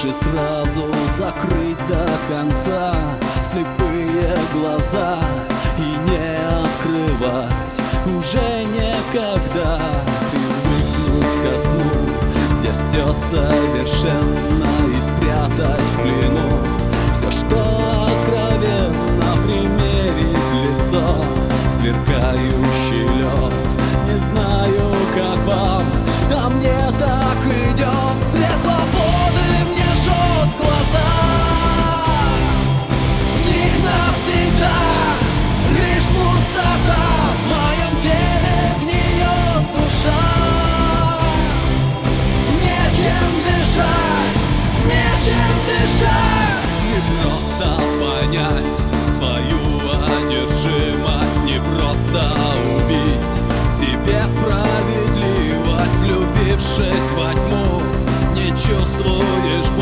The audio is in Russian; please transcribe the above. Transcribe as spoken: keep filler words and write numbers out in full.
Лучше сразу закрыть до конца слепые глаза и не открывать уже никогда. Привыкнуть ко сну, где все совершенно, и спрятать в плену все, что откровенно, примерить лицо сверкающий лед. Не знаю, как вам, а мне так идет. Свет свободы мне жжет глаза, в них навсегда лишь пустота. В моем теле гниет душа, нечем дышать, нечем дышать. Не просто понять свою одержимость, не просто убить в себе справедливость. Влюбившись во тьму, не чувствуешь